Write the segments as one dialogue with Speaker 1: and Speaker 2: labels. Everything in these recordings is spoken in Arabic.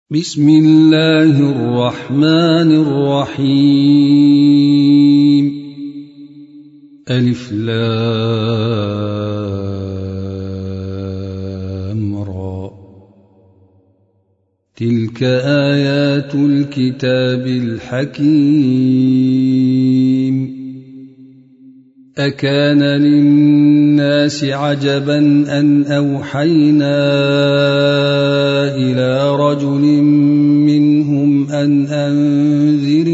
Speaker 1: بسم الله الرحمن الرحيم. ألف لام را. تلك آيات الكتاب الحكيم. أكان للناس عجبا أن أوحينا إلى رجل منهم أن أنذر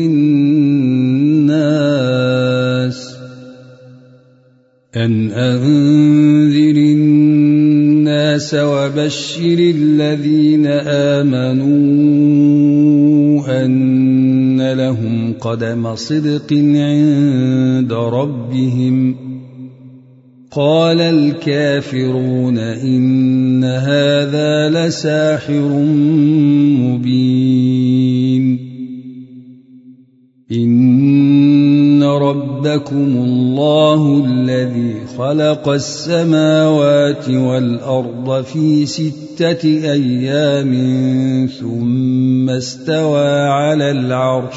Speaker 1: الناس وبشر الذين آمنوا أن لهم قدم صدق عند ربهم. قال الكافرون إن هذا لساحر مبين. إن ربكم الله الذي خلق السماوات والأرض في 6 أيام ثم استوى على العرش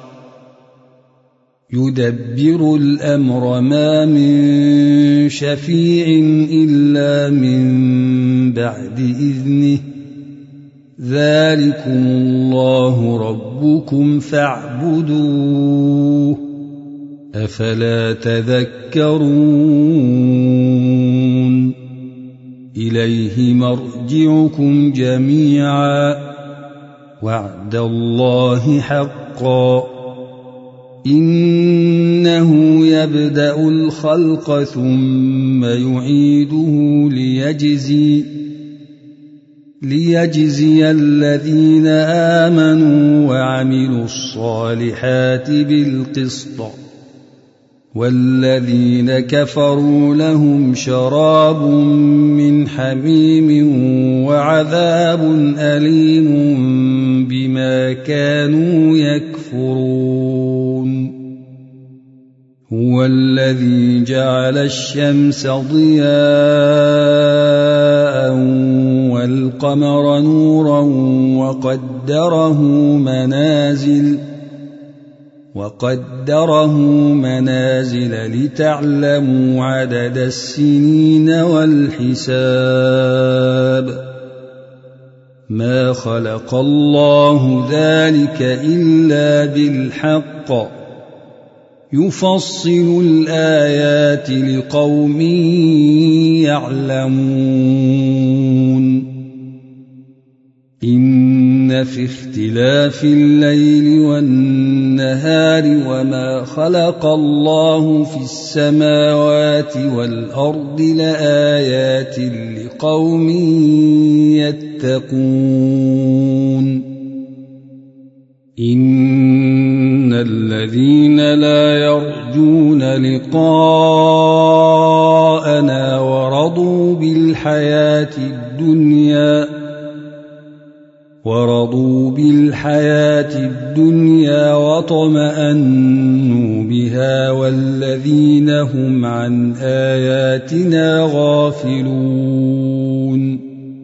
Speaker 1: يدبر الأمر ما من شفيع إلا من بعد إذنه. ذلكم الله ربكم فاعبدوه أفلا تذكرون. إليه مرجعكم جميعا وعد الله حقا. إنه يبدأ الخلق ثم يعيده ليجزي الذين آمنوا وعملوا الصالحات بالقسط. والذين كفروا لهم شراب من حميم وعذاب أليم بما كانوا يكفرون. هو الذي جعل الشمس ضياء والقمر نورا وقدره منازل لتعلموا عدد السنين والحساب. ما خلق الله ذلك إلا بالحق يفصل الآيات لقوم يعلمون. إن في اختلاف الليل والنهار وما خلق الله في السماوات والأرض لآيات لقوم يتقون. إن الذين لا يرجون لقاءنا ورضوا بالحياة الدنيا واطمأنوا بها والذين هم عن آياتنا غافلون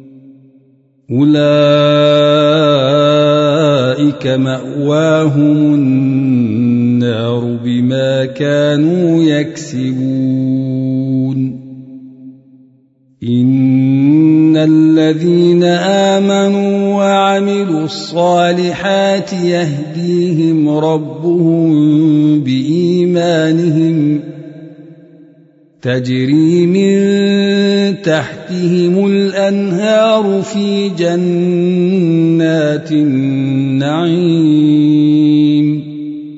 Speaker 1: أولئك مأواهم النار بما كانوا يكسبون. إن الذين آمنوا وعملوا الصالحات يهديهم ربهم بإيمانهم تجري من تحتهم الأنهار في جنات النعيم.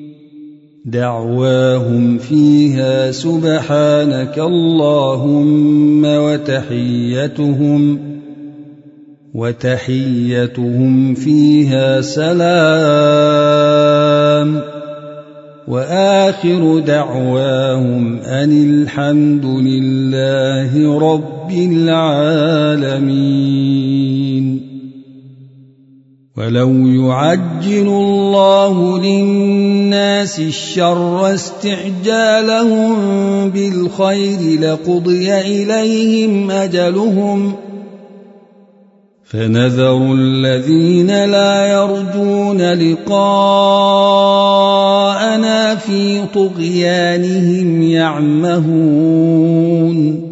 Speaker 1: دعواهم فيها سبحانك اللهم وتحيتهم فيها سلام. وآخر دعواهم أن الحمد لله رب العالمين. ولو يعجل الله للناس الشر استعجالهم بالخير لقضي إليهم أجلهم فنذر الذين لا يرجون لقاءنا في طغيانهم يعمهون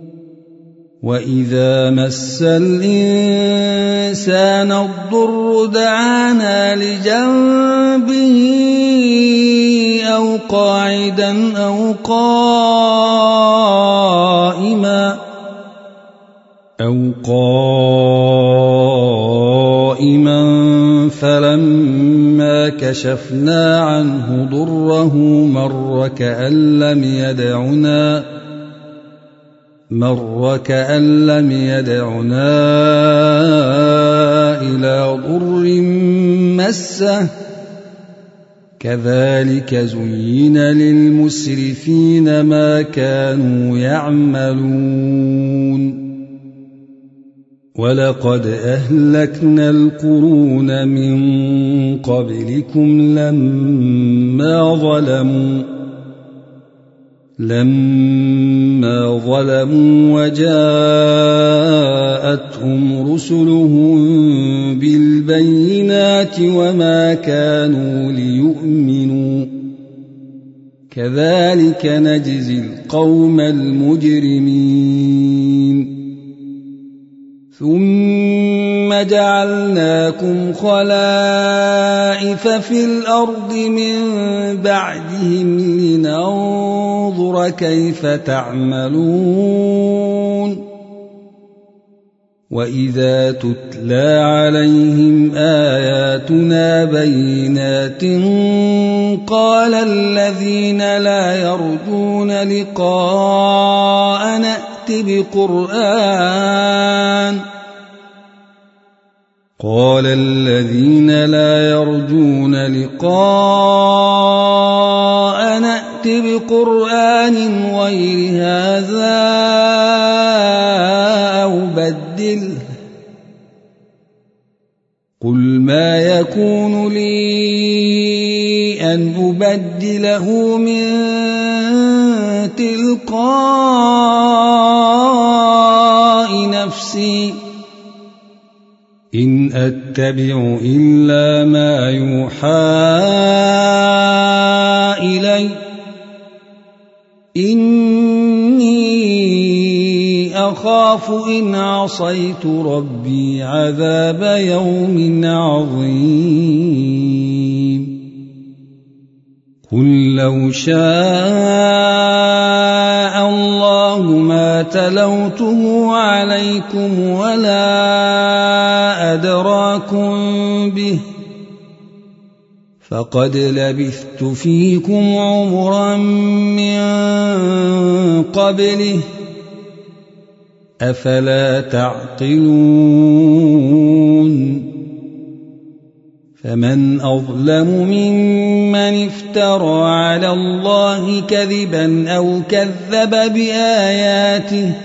Speaker 1: وإذا مس الإنسان الضر دعانا لجنبه أو قاعدا أو قائما فلما كشفنا عنه ضره مر كأن لم يدعنا إلى ضر مسه كذلك زين للمسرفين ما كانوا يعملون ولقد أهلكنا القرون من قبلكم لما ظلموا وجاءتهم رسلهم بالبينات وما كانوا ليؤمنوا كذلك نجزي القوم المجرمين ثم جعلناكم خلائف في الأرض من بعدهم لننظر كيف تعملون وإذا تتلى عليهم آياتنا بينات قال الذين لا يرجون لقاءنا ائت بقرآن غير هذا أو بدله قل ما يكون لي أن أبدله من تلقاء نفسي إن أتبع إلا ما يوحى إلي إني أخاف إن عصيت ربي عذاب يوم عظيم قل لو شاء الله ما تلوته عليكم ولا أدراكم به فقد لبثت فيكم عمرا من قبله أفلا تعقلون فمن أظلم ممن افترى على الله كذبا أو كذب بآياته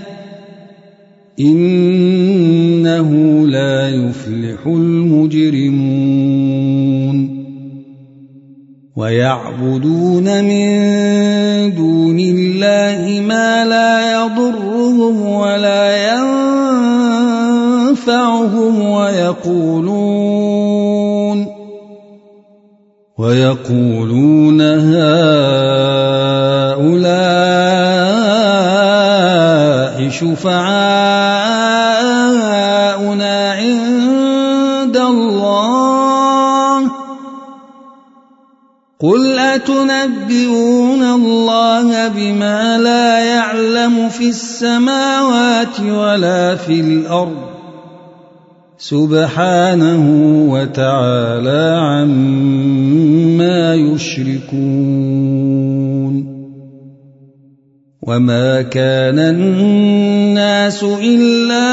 Speaker 1: إنه لا يفلح المجرمون ويعبدون من دون الله ما لا يضرهم ولا ينفعهم ويقولون هؤلاء شفعاؤنا عند الله قل أتنبئون الله بما لا يعلم في السماوات ولا في الأرض سبحانه وتعالى عما يشركون وما كان الناس إلا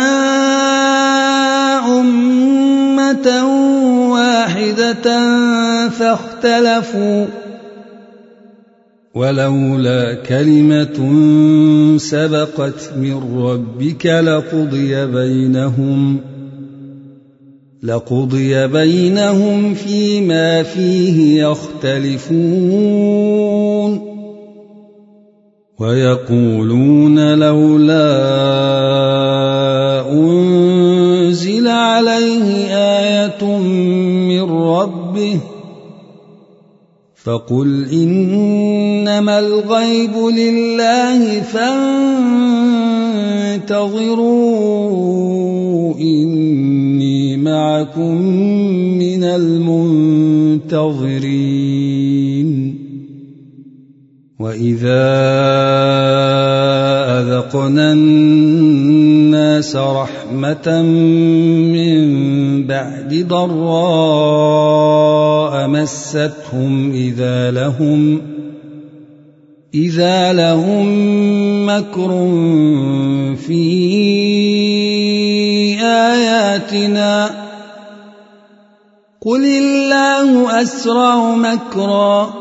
Speaker 1: أمة واحدة فاختلفوا ولولا كلمة سبقت من ربك لقضي بينهم فيما فيه يختلفون ويقولون لولا أنزل آية من ربه فقل إنما الغيب لله فانتظروا إني معكم من المنتظرين وإذا أذقنا الناس رحمة من بعد ضراء مستهم إذا لهم مكر في آياتنا قل الله أسرع مكرا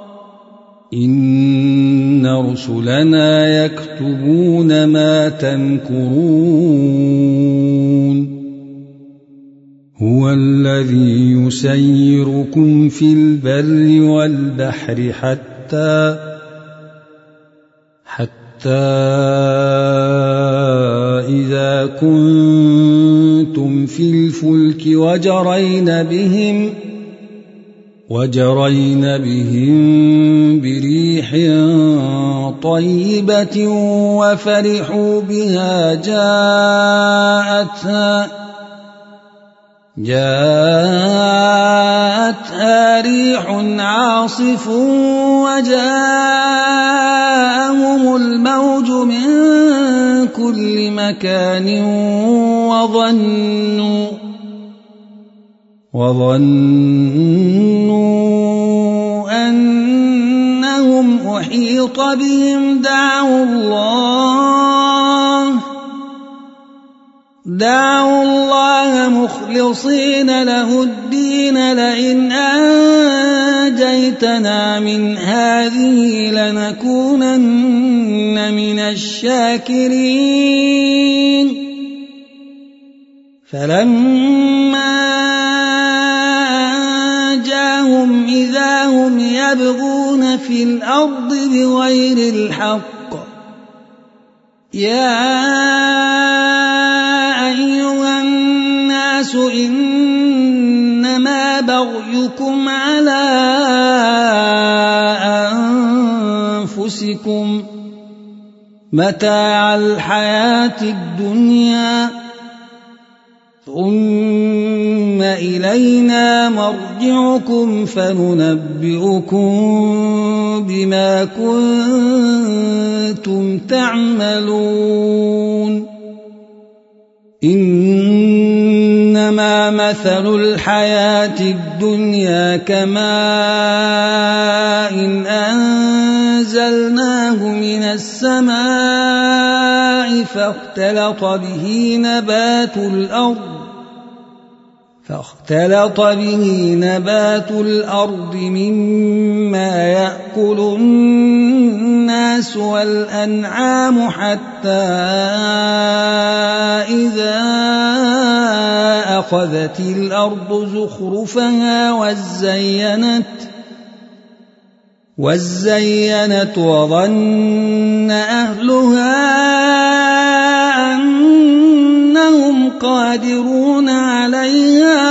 Speaker 1: إن رسلنا يكتبون ما تمكرون هو الذي يسيركم في البر والبحر حتى إذا كنتم في الفلك وجرين بهم بريح طيبة وفرحوا بها جاءتها ريح عاصف وجاءهم الموج من كل مكان وظنوا أنهم أحيط بهم دعوا الله مخلصين له الدين لئن أنجيتنا من هذه لنكونن من الشاكرين فلما أنجاهم إذا هم يبغون في الأرض بغير الحق يا أيها الناس إنما بغيكم على أنفسكم متاع الحياة الدنيا ثم إلينا مرجعكم فننبئكم بما كنتم تعملون إنما مثل الحياة الدنيا كماء إن أنزلناه من السماء فاختلط به نبات الأرض مما يأكل الناس والأنعام حتى إذا أخذت الأرض زخرفها وزينت وظن أهلها أنهم قادرون عليها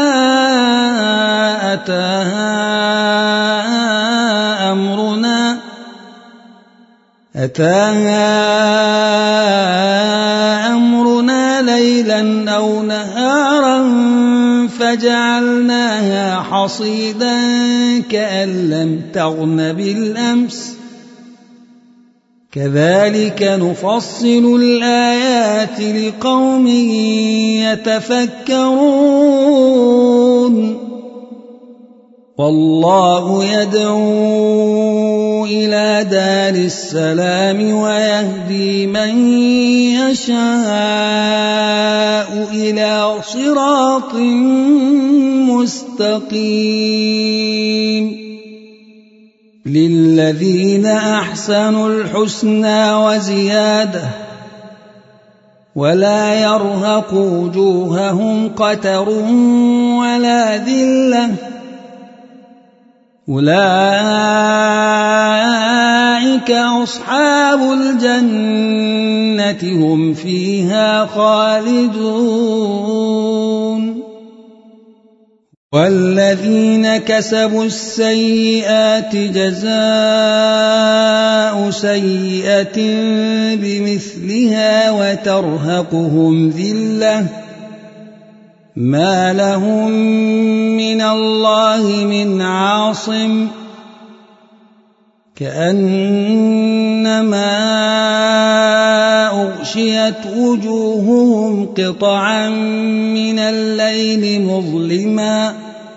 Speaker 1: أتاها أمرنا ليلا أو نهارا فجعلناها حصيدا كأن لم تغن بالأمس كذلك نفصل الآيات لقوم يتفكرون والله يدعو إلى دار السلام ويهدي من يشاء إلى صراط مستقيم للذين أحسنوا الحسنى وزيادة ولا يرهق وجوههم قتر ولا ذلة أولئك أصحاب الجنة، هم فيها خالدون. والذين كسبوا السيئات جزاء سيئة بمثلها وترهقهم ذلة ما لهم من الله من عاصم كأنما أغشيت وجوههم قطعا من الليل مظلما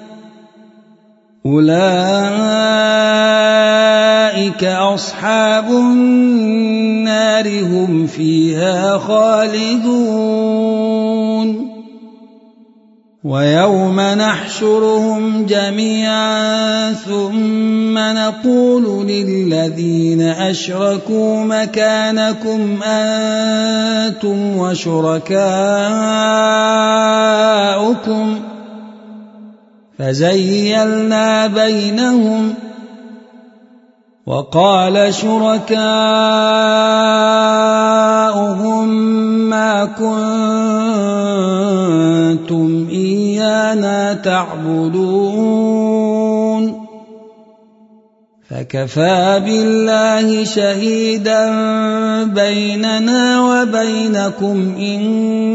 Speaker 1: أولئك أصحاب النار هم فيها خالدون ويوم نحشرهم جميعا ثم نقول للذين أشركوا مكانكم أنتم وشركاؤكم فزيلنا بينهم وقال شركاؤهم ما كنتم إيانا تعبدون فكفى بالله شهيدا بيننا وبينكم إن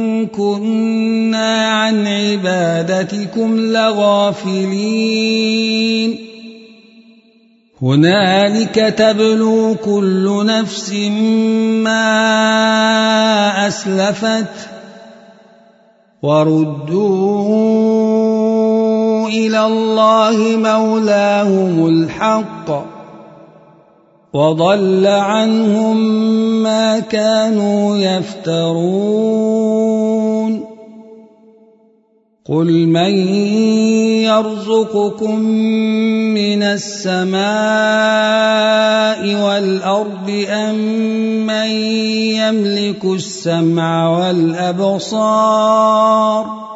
Speaker 1: كنا عن عبادتكم لغافلين هنالك تبلو كل نفس ما أسلفت وردوا إلى الله مولاهم الحق وضل عنهم ما كانوا يفترون قل من يرزقكم من السماء والأرض أم من يملك السمع والأبصار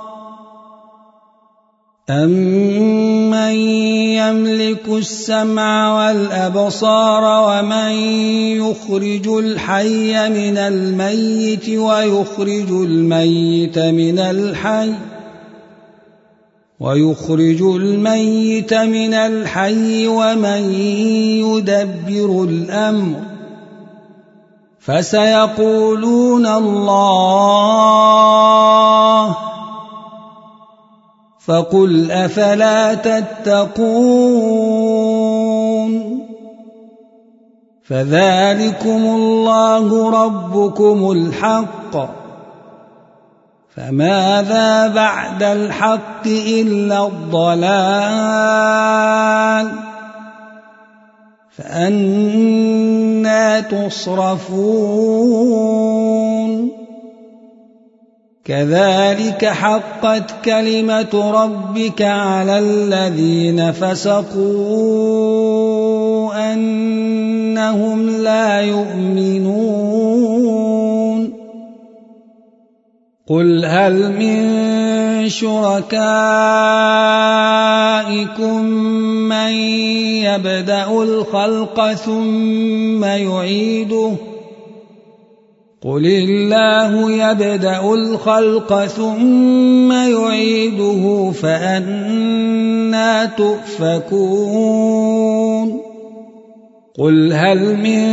Speaker 1: أَمَّن يَمْلِكُ السَّمْعَ وَالْأَبْصَارَ وَمَن يُخْرِجُ الْحَيَّ مِنَ الْمَيِّتِ وَيُخْرِجُ الْمَيِّتَ مِنَ الْحَيِّ وَمَن يُدَبِّرُ الْأَمْرَ فَسَيَقُولُونَ اللَّهُ فقل أفلا تتقون فذلكم الله ربكم الحق فماذا بعد الحق إلا الضلال فأنى تصرفون كذلك حقت كلمة ربك على الذين فسقوا أنهم لا يؤمنون قل هل من شركائكم من يبدأ الخلق ثم يعيده قل الله يبدأ الخلق ثم يعيده فأنى تؤفكون قل هل من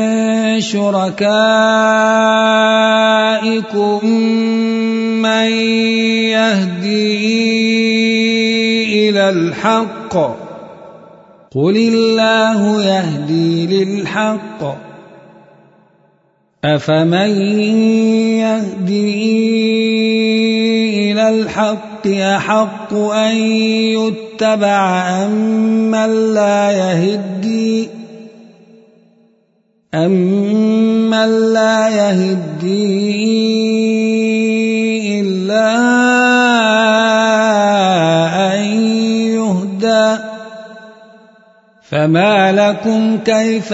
Speaker 1: شركائكم من يهدي إلى الحق قل الله يهدي للحق أفمن يهدي إلى الحق أحق أن يتبع أمن لا يهدي إلا أن يهدى فما لكم كيف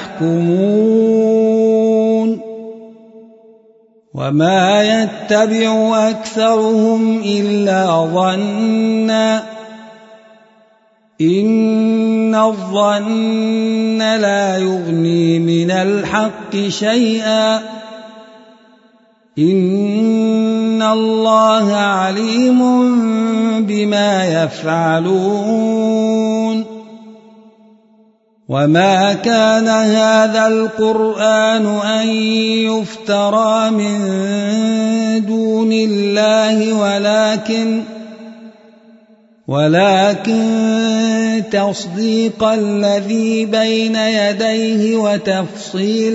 Speaker 1: تحكمون وما يتبع أكثرهم إلا ظنا إن الظن لا يغني من الحق شيئا إن الله عليم بما يفعلون وما كان هذا القرآن أن يفترى من دون الله ولكن تصديق الذي بين يديه وتفصيل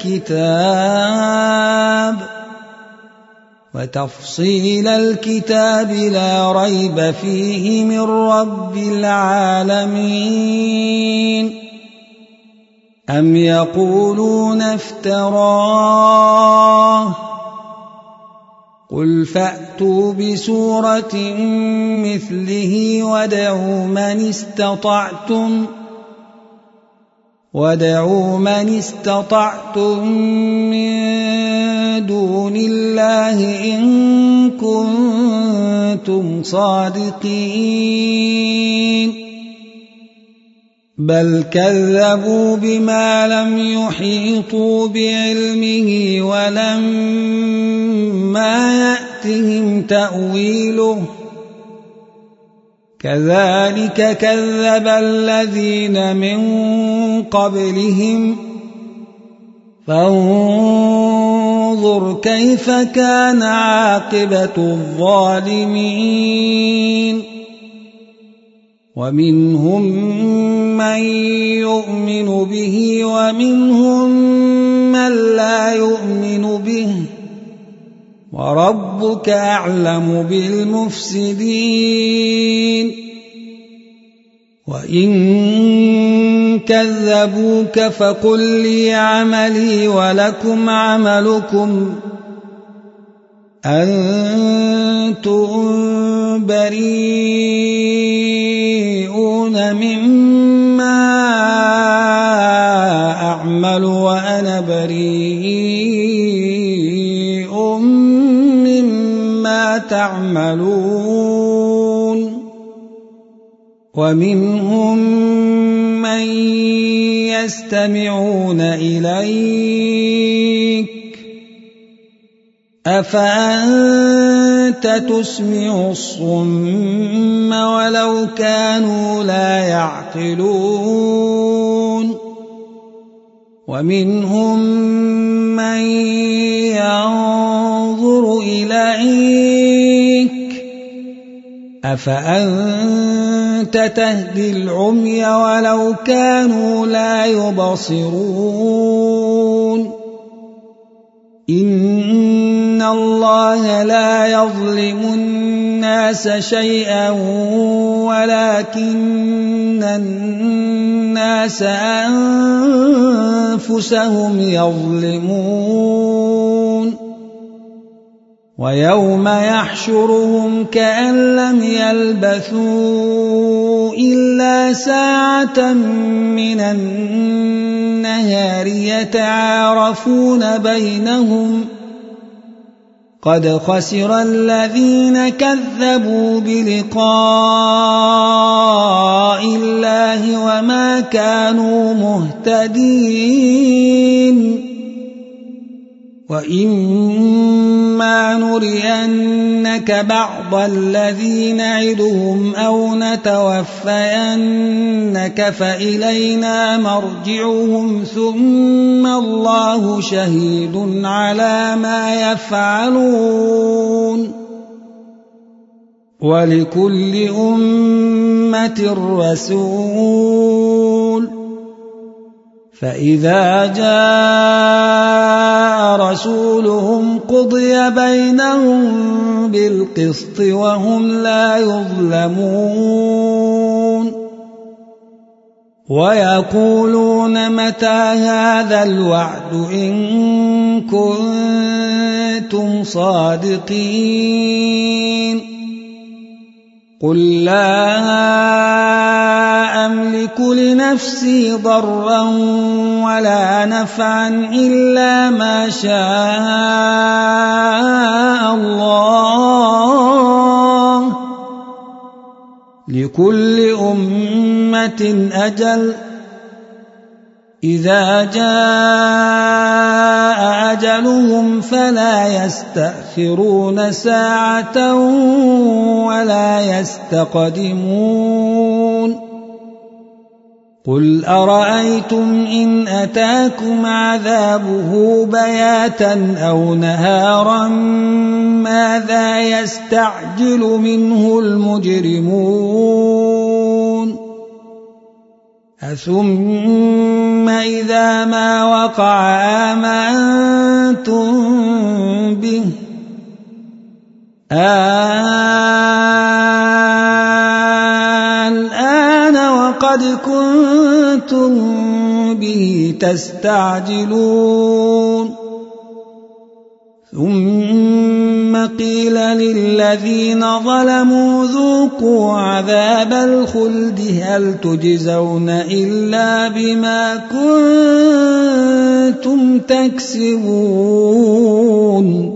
Speaker 1: الكتاب لا ريب فيه من رب العالمين أم يقولون افتراه قل فأتوا بسورة مثله وادعوا من استطعتم من دون الله إن كنتم صادقين بل كذبوا بما لم يحيطوا بعلمه ولما يأتهم تأويله كذلك كذب الذين من قبلهم فانظر كيف كان عاقبة الظالمين ومنهم من يؤمن به ومنهم من لا يؤمن به وربك أعلم بالمفسدين وإن كذبوك فقل لي عملي ولكم عملكم أنتم بريئون مما أعمل وأنا بريء مما تعملون ومنهم من يستمعون إليك أفأنت تسمع الصم ولو كانوا لا يعقلون ومنهم من ينظر إليك أفأنت تهدي العمي ولو كانوا لا يبصرون إن الله لا يظلم الناس شيئا ولكن الناس أنفسهم يظلمون ويوم يحشرهم كأن لم يلبثوا إلا ساعة من النهار يتعارفون بينهم قد خسر الذين كذبوا بلقاء الله وما كانوا مهتدين وإما نرينك بعض الذي نعدهم أو نتوفينك فإلينا مرجعهم ثم الله شهيد على ما يفعلون ولكل أمة رسول فإذا جاء رسولهم قضي بينهم بالقسط وهم لا يظلمون ويقولون متى هذا الوعد إن كنتم صادقين قل لا أملك لنفسي ضرا ولا نفعا إلا ما شاء الله لكل أمة أجل إذا جاء أجلهم فلا يستأخرون ساعة ولا يستقدمون قل أرأيتم إن أتاكم عذابه بياتا أو نهارا ماذا يستعجل منه المجرمون أثم إذا ما وقع آمنتم به الآن وقد كنتم به تستعجلون ثم قيل للذين ظلموا ذوقوا عذاب الخلد هل تجزون إلا بما كنتم تكسبون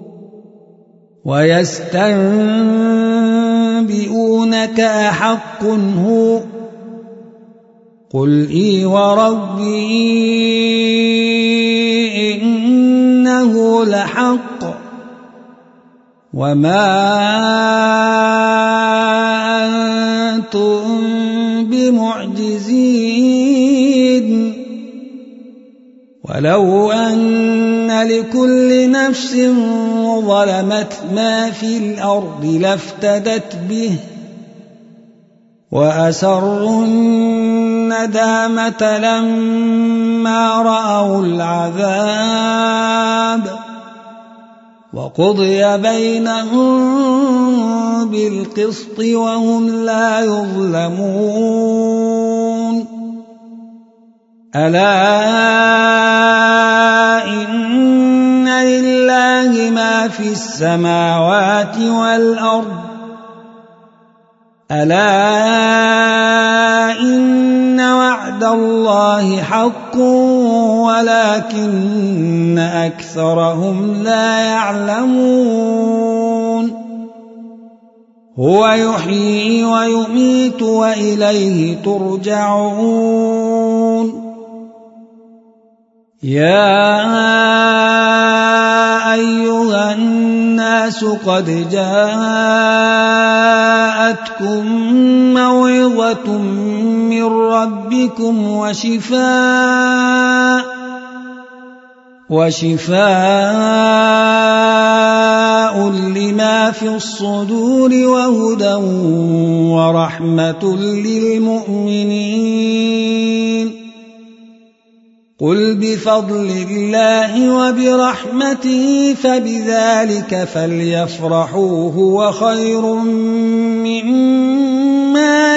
Speaker 1: ويستنبئونك أحق هو قل إي وربي إنه لحق وما أنتم بمعجزين ولو أن لكل نفس ظلمت ما في الأرض لافتدت به وأسروا الندامة لما رأوا العذاب وقضي بينهم بالقسط وهم لا يظلمون ألا إن لله ما في السماوات والأرض ألا إن وعد الله حق ولكن أكثرهم لا يعلمون هو يحيي ويميت وإليه ترجعون يا أيها الناس قد جاءتكم موعظة من ربكم وشفاء لما في الصدور وهدى ورحمة للمؤمنين قل بفضل الله وبرحمته فبذلك فليفرحوا هو خير مما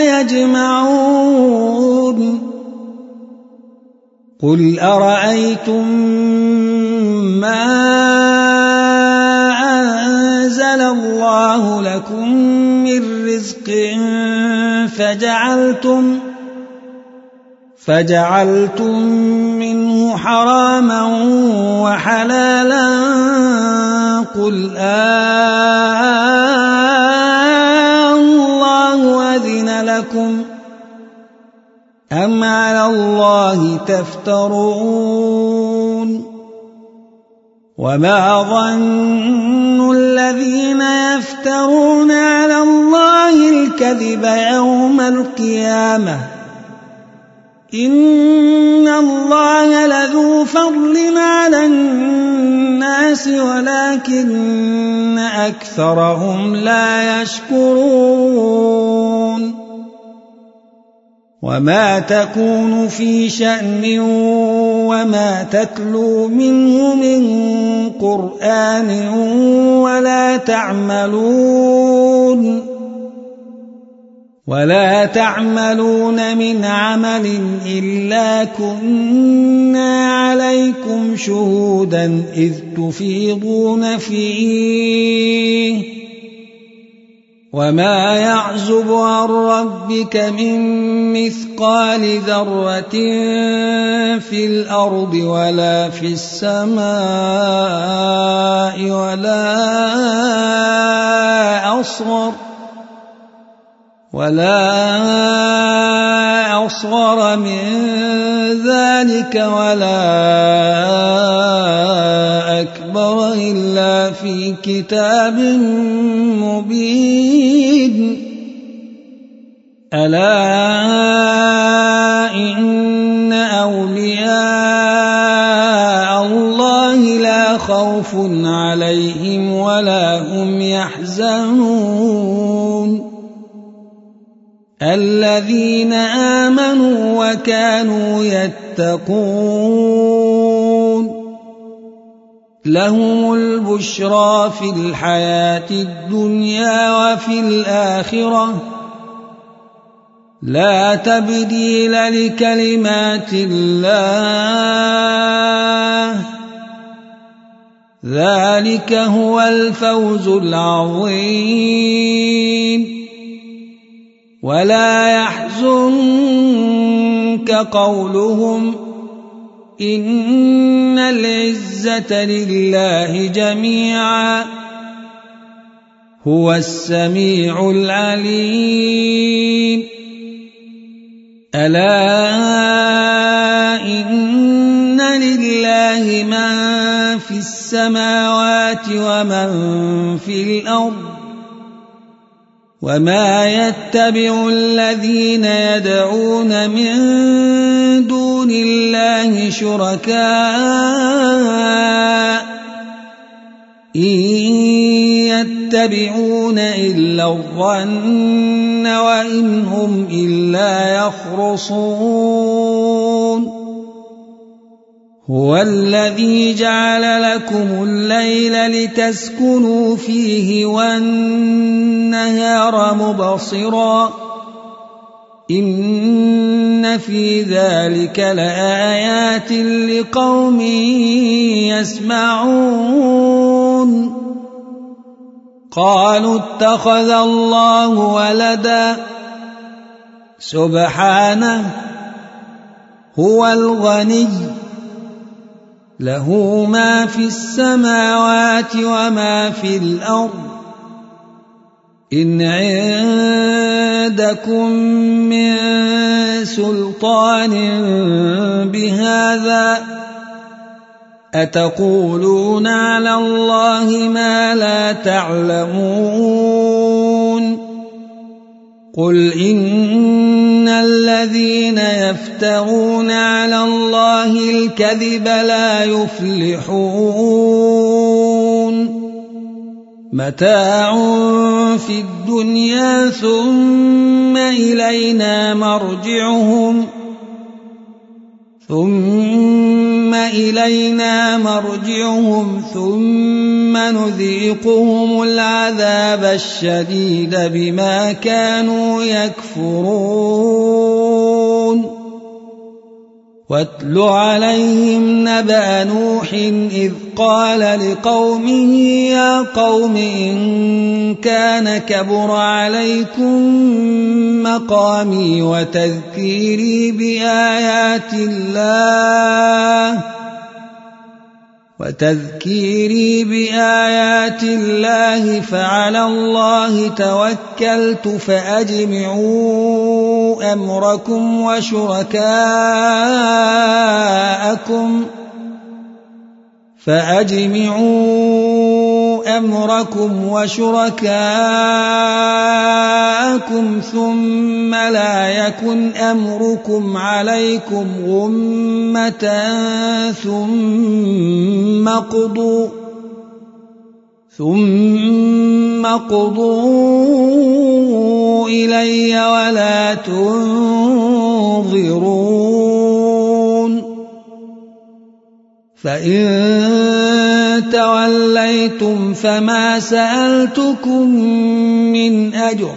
Speaker 1: يجمعون قل أرأيتم ما أنزل الله لكم من رزق فجعلتم منه حراما وحلالا قل الله أذن لكم أم على الله تفترون وما ظن الذين يفترون على الله الكذب يوم القيامة إن الله لذو فضل على الناس ولكن أكثرهم لا يشكرون وما تكون في شأن وما تتلو منه من قرآن ولا تعملون من عمل إلا كنا عليكم شهودا إذ تفيضون فيه وما يعزب عن ربك من مثقال ذرة في الأرض ولا في السماء ولا أصغر من ذلك ولا في كتاب مبين ألا إن أولياء الله لا خوف عليهم ولا هم يحزنون الذين آمنوا وكانوا يتقون لهم البشرى في الحياة الدنيا وفي الآخرة لا تبديل لكلمات الله ذلك هو الفوز العظيم ولا يحزنك قولهم إن العزة لله جميعا هو السميع العليم ألا إن لله من في السماوات ومن في الأرض وما يتبع الذين يدعون من دون الله شركاء إن يتبعون إلا الظن وإن هم إلا يخرصون هو الذي جعل لكم الليل لتسكنوا فيه والنهار مبصرا إن في ذلك لآيات لقوم يسمعون قالوا اتخذ الله ولدا سبحانه هو الغني له ما في السماوات وما في الأرض إن عندكم من سلطان بهذا أتقولون على الله ما لا تعلمون قل إن الذين يفترون على الله الكذب لا يفلحون متاع في الدنيا ثم إلينا مرجعهم ثم نذيقهم العذاب الشديد بما كانوا يكفرون واتل عليهم نبأ نوح إذ قال لقومه يا قوم إن كان كبر عليكم مقامي وتذكيري بآيات الله فعلى الله توكلت فأجمعوا أمركم وشركاءكم ثم لا يكن أمركم عليكم غمة ثم قضوا إلي ولا تنظرون فإن توليتم فما سألتكم من أجر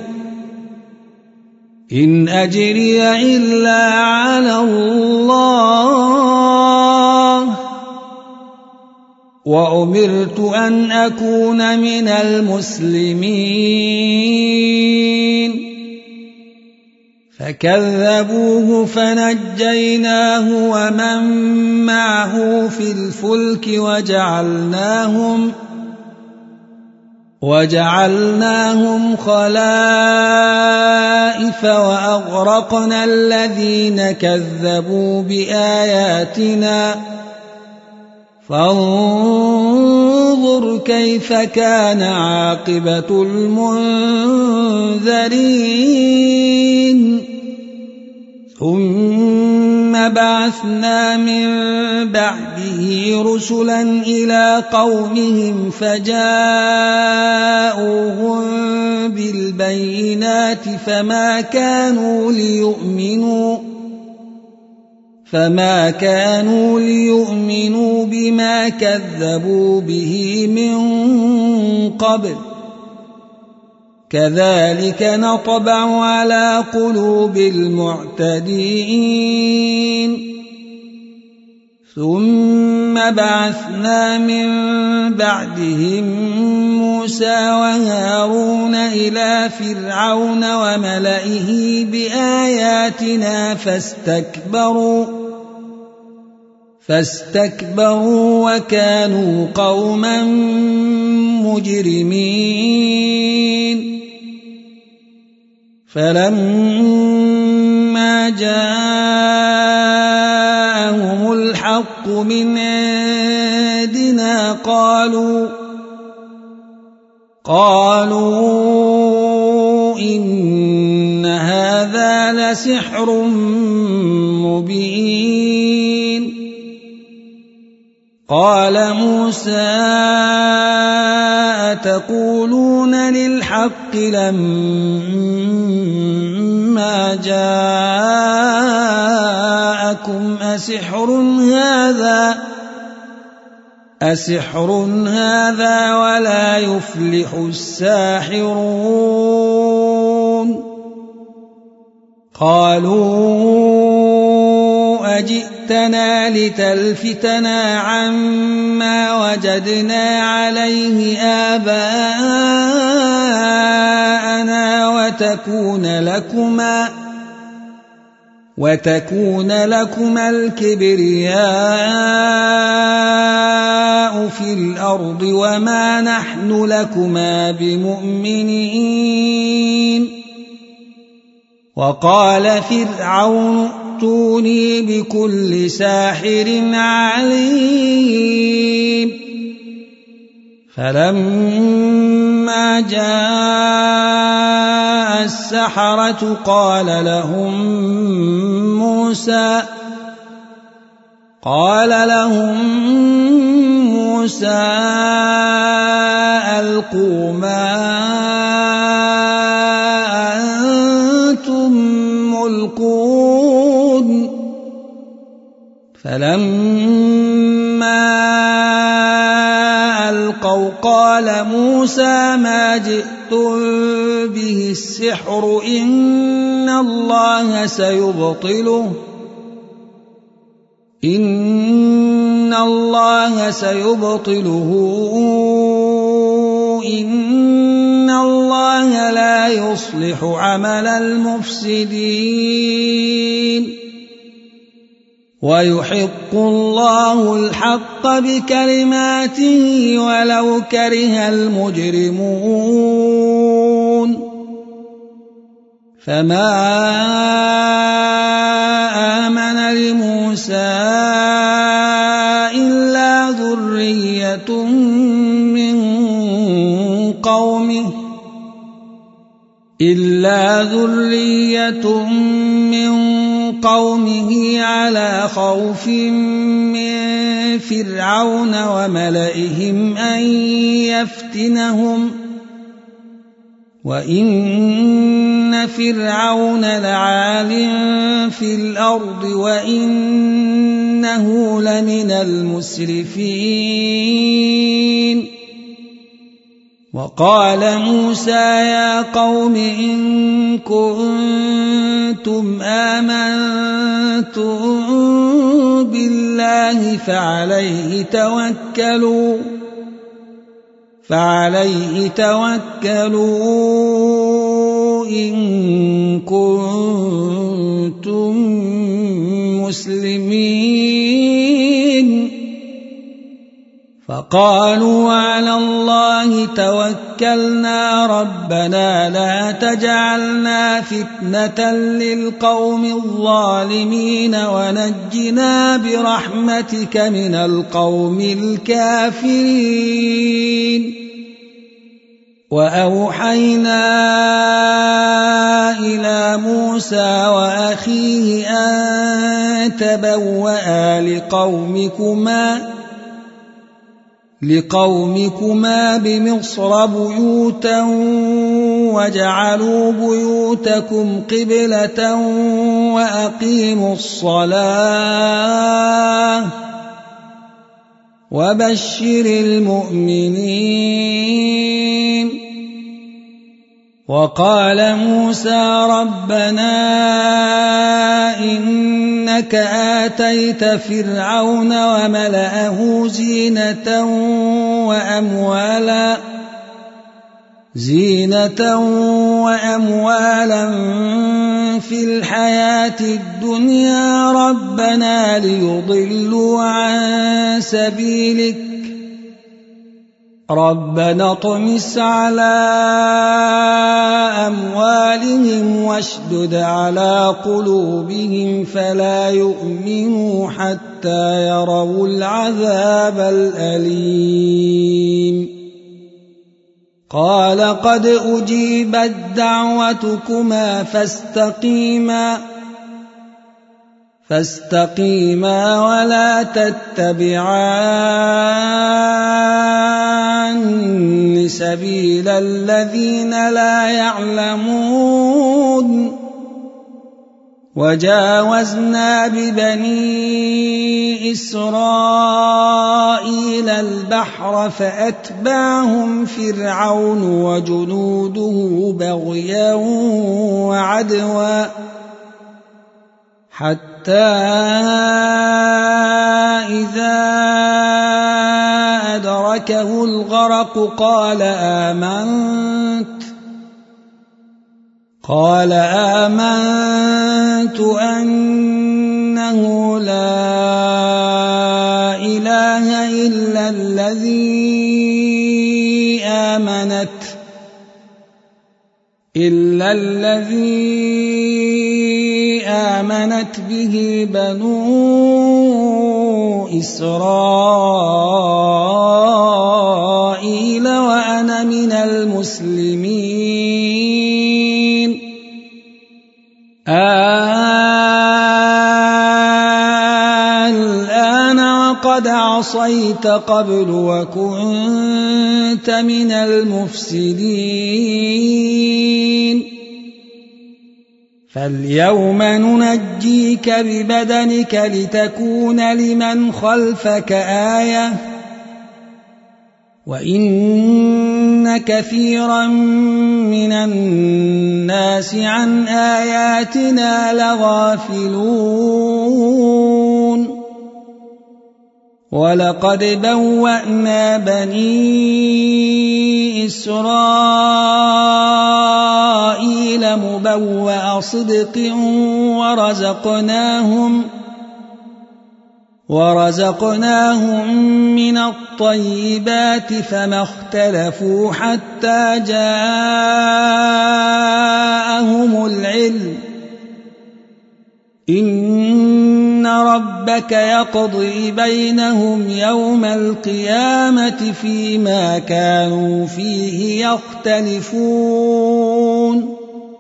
Speaker 1: إن أجري إلا على الله وأمرت أن أكون من المسلمين فكذبوه فنجيناه ومن معه في الفلك وجعلناهم خلائف وأغرقنا الذين كذبوا بآياتنا فانظر كيف كان عاقبة المنذرين ثم بعثنا من بعده رسلا إلى قومهم فجاءوهم بالبينات فما كانوا ليؤمنوا بما كذبوا به من قبل كذلك نطبع على قلوب المعتدين ثم بعثنا من بعدهم موسى وهارون إلى فرعون وملئه بآياتنا فاستكبروا وكانوا قوما مجرمين فلما جاءهم الحق من عندنا قالوا إن هذا لسحر مبين قال موسى أتقولون للحق لما جاءكم أسحر هذا ولا يفلح الساحرون قالوا أجئتنا لتلفتنا عما وجدنا عليه آباءنا وتكون لكما الكبرياء في الأرض وما نحن لكما بمؤمنين وقال فرعون ائتوني بكل ساحر عليم فلما جاء السحرة قال لهم موسى ألقوا ما أنتم ملقون فلما ألقوا قال موسى ما جئتم به السحر إن الله سيبطله إن الله لا يصلح عمل المفسدين ويحق الله الحق بكلماته ولو كره المجرمون فما آمن لموسى إلا ذرية من قومه على خوف من فرعون وملئهم أن يفتنهم وإن فرعون لعال في الأرض وإنه لمن المسرفين وقال موسى يا قوم إن كنتم آمنتم بالله فعليه توكلوا إن كنتم مسلمين فقالوا على الله توكلنا ربنا لا تجعلنا فتنة للقوم الظالمين ونجنا برحمتك من القوم الكافرين. وأوحينا إلى موسى وأخيه أن تبوأ لقومكما بمصر بيوتا وجعلوا بيوتكم قبلة وأقيموا الصلاة وبشر المؤمنين. وقال موسى ربنا إنك آتيت فرعون وملأه زينة وأموالا في الحياة الدنيا ربنا ليضلوا عن سبيلك ربنا اطمس على أموالهم واشدد على قلوبهم فلا يؤمنوا حتى يروا العذاب الأليم. قال قد أجيبت دعوتكما فاستقيما ولا تتبعان سبيل الذين لا يعلمون. وجاوزنا ببني إسرائيل البحر فأتبعهم فرعون وجنوده بغيا وعدوا حتى إذا أدركه الغرق قال آمنت أنه لا إله إلا الذي آمنت به بنو إسرائيل وأنا من المسلمين. الآن وقد عصيت قبل وكنت من المفسدين. فاليوم ننجيك ببدنك لتكون لمن خلفك آية وإن كثيرا من الناس عن آياتنا لغافلون. ولقد بوأنا بني إسرائيل مبوأ صدق ورزقناهم من الطيبات فما اختلفوا حتى جاءهم العلم. إن ربك يقضي بينهم يوم القيامة فيما كانوا فيه يختلفون.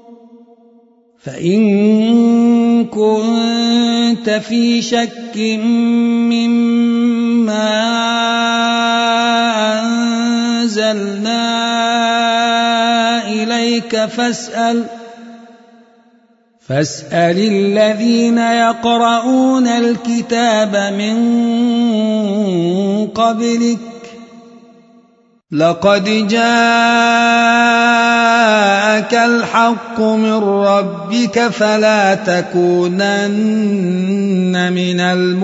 Speaker 1: فإن كنت في شك مما أنزلنا إليك فاسأل الذين يقرؤون الكتاب من قبلك لقد جاءك الحق من ربك فلا تكونن من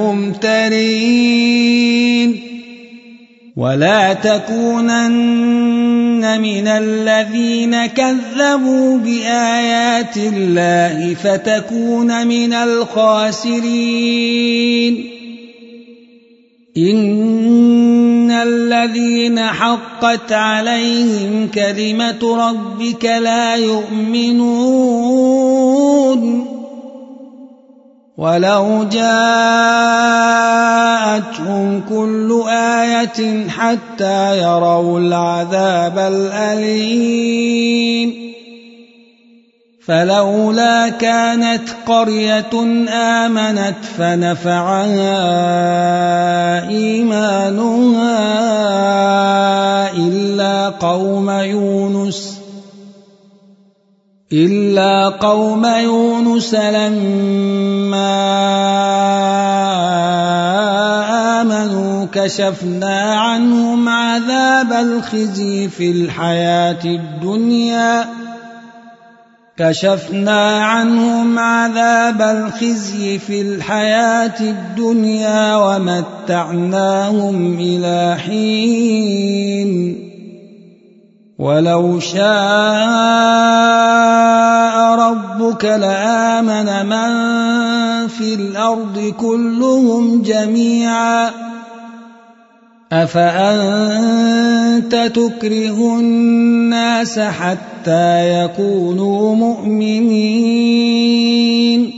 Speaker 1: الممترين ولا تكونن من الذين كذبوا بآيات الله فتكون من الخاسرين. إن الذين حقت عليهم كلمة ربك لا يؤمنون ولو جاءتهم كل آية حتى يروا العذاب الأليم فلولا كانت قرية آمنت فنفعها إيمانها إلا قوم يونس لما آمنوا كشفنا عنهم عذاب الخزي في الحياة الدنيا ومتعناهم إلى حين ولو شاء ربك لآمن من في الأرض كلهم جميعا أفأنت تكره الناس حتى يكونوا مؤمنين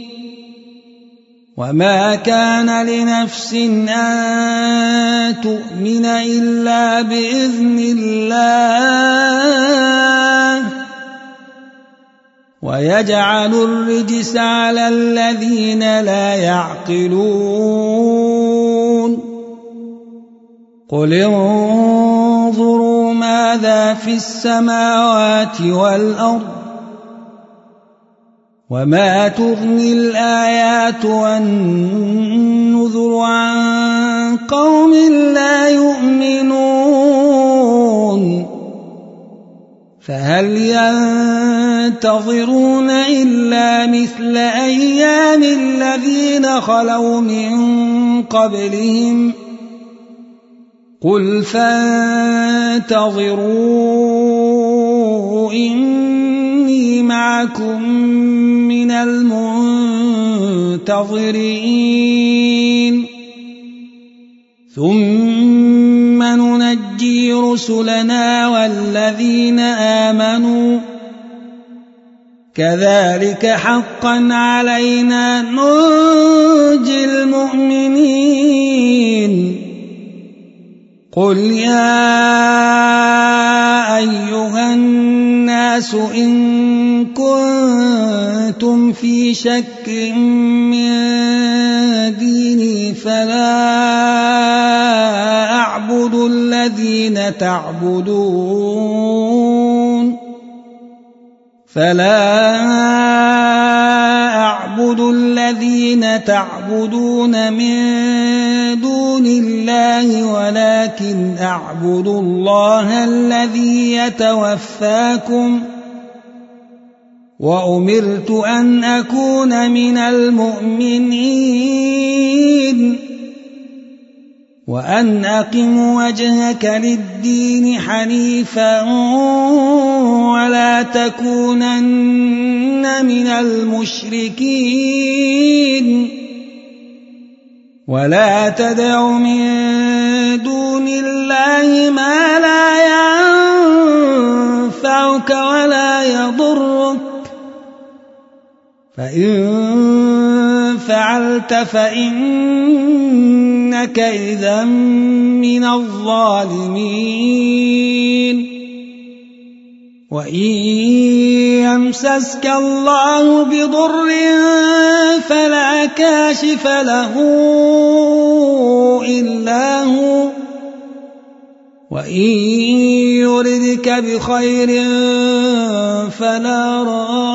Speaker 1: وما كان لنفس أن تؤمن إلا بإذن الله ويجعل الرجس على الذين لا يعقلون قل انظروا ماذا في السماوات والأرض وما تغني الآيات والنذر عن قوم لا يؤمنون فهل ينتظرون إلا مثل أيام الذين خلوا من قبلهم قل فانتظروا إني معكم من المنتظرين ثم ننجي رسلنا والذين آمنوا كذلك حقا علينا ننجي المؤمنين قل يا أيها الناس إن كنتم في شك من ديني فلا أعبد الذين تعبدون من دون الله ولكن أعبد الله الذي يتوفاكم وأمرت أن أكون من المؤمنين وأن أقم وجهك للدين حنيفا ولا تكونن من المشركين ولا تدع من دون الله ما لا ينفعك ولا يضرك فإن فعلت فإنك إذا من الظالمين وإن يمسسك الله بضر فلا كاشف له إلا هو وإن يردك بخير فلا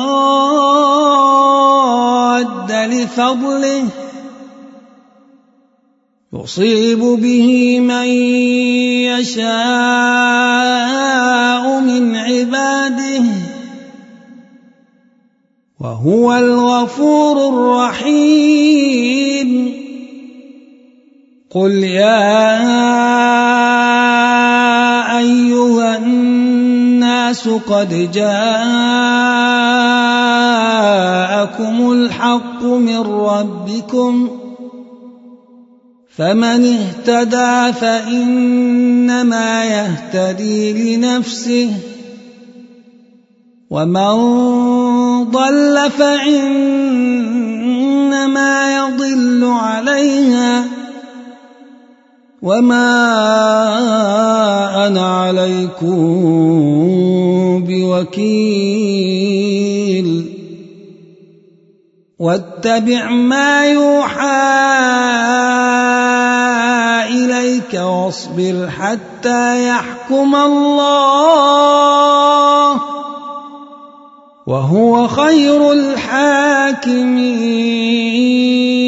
Speaker 1: راد لفضله يصيب به من يشاء من عباده وهو الغفور الرحيم قل يا أيها الناس قد جاءكم الحق من ربكم فمن اهتدى فإنما يهتدي لنفسه ومن ضل فإنما يضل عليها وما أنا عليكم بوكيل واتبع ما يوحى إليك واصبر حتى يحكم الله وهو خير الحاكمين.